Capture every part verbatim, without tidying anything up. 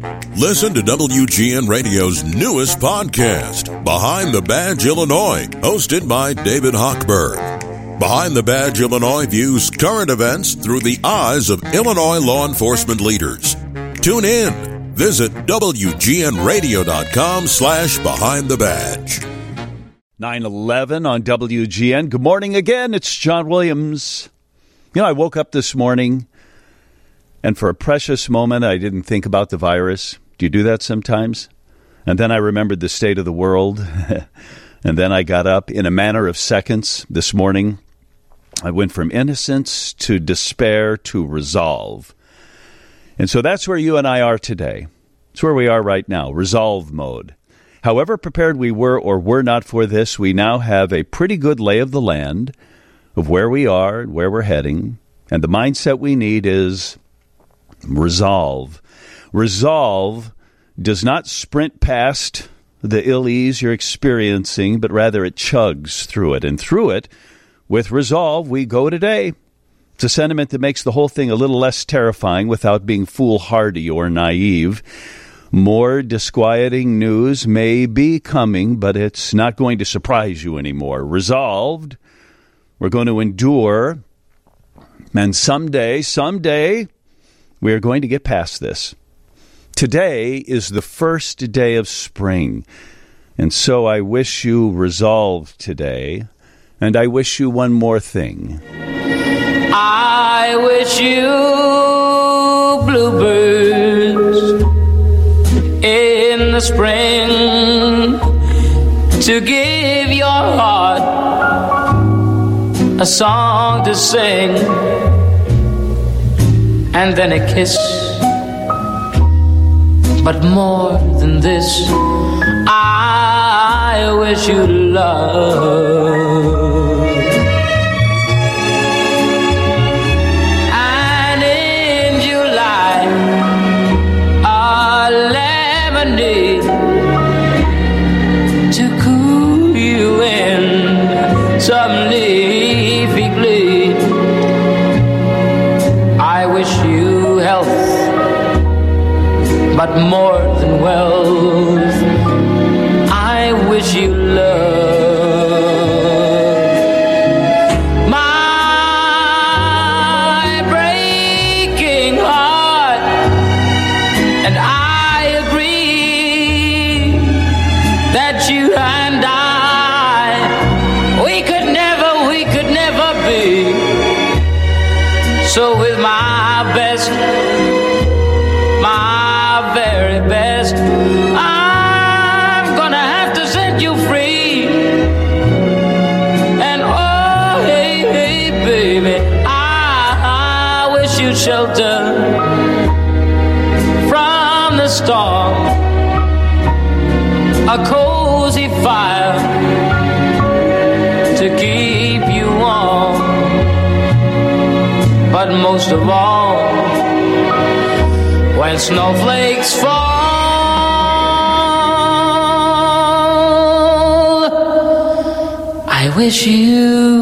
Listen to W G N Radio's newest podcast, Behind the Badge Illinois, hosted by David Hochberg. Behind the Badge Illinois views current events through the eyes of Illinois law enforcement leaders. Tune in. Visit W G N radio dot com slash behind the badge. nine eleven on W G N. Good morning again. It's John Williams. You know, I woke up this morning, and for a precious moment, I didn't think about the virus. Do you do that sometimes? And then I remembered the state of the world. And then I got up in a matter of seconds this morning. I went from innocence to despair to resolve. And so that's where you and I are today. It's where we are right now, resolve mode. However prepared we were or were not for this, we now have a pretty good lay of the land of where we are and where we're heading. And the mindset we need is resolve. Resolve does not sprint past the ill ease you're experiencing, but rather it chugs through it. And through it, with resolve, we go today. It's a sentiment that makes the whole thing a little less terrifying without being foolhardy or naive. More disquieting news may be coming, but it's not going to surprise you anymore. Resolved, we're going to endure, and someday, someday, we are going to get past this. Today is the first day of spring, and so I wish you resolve today, and I wish you one more thing. I wish you bluebirds in the spring to give your heart a song to sing, and then a kiss. But more than this, I wish you love. And in July, a lemonade to cool you in some leafy glade. I wish you health, but more than wealth, I wish you love. My breaking heart, and I agree that you and I, we could never, we could never be. So with my best, my very best, I'm gonna have to set you free. And oh, hey, hey, baby, I, I wish you'd shelter from the storm, a cozy fire to keep you warm. But most of all, when snowflakes fall, I wish you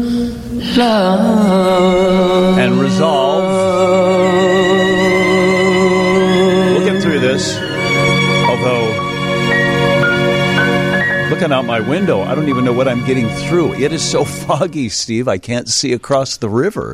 love. And resolve. We'll get through this. Although, looking out my window, I don't even know what I'm getting through. It is so foggy, Steve, I can't see across the river.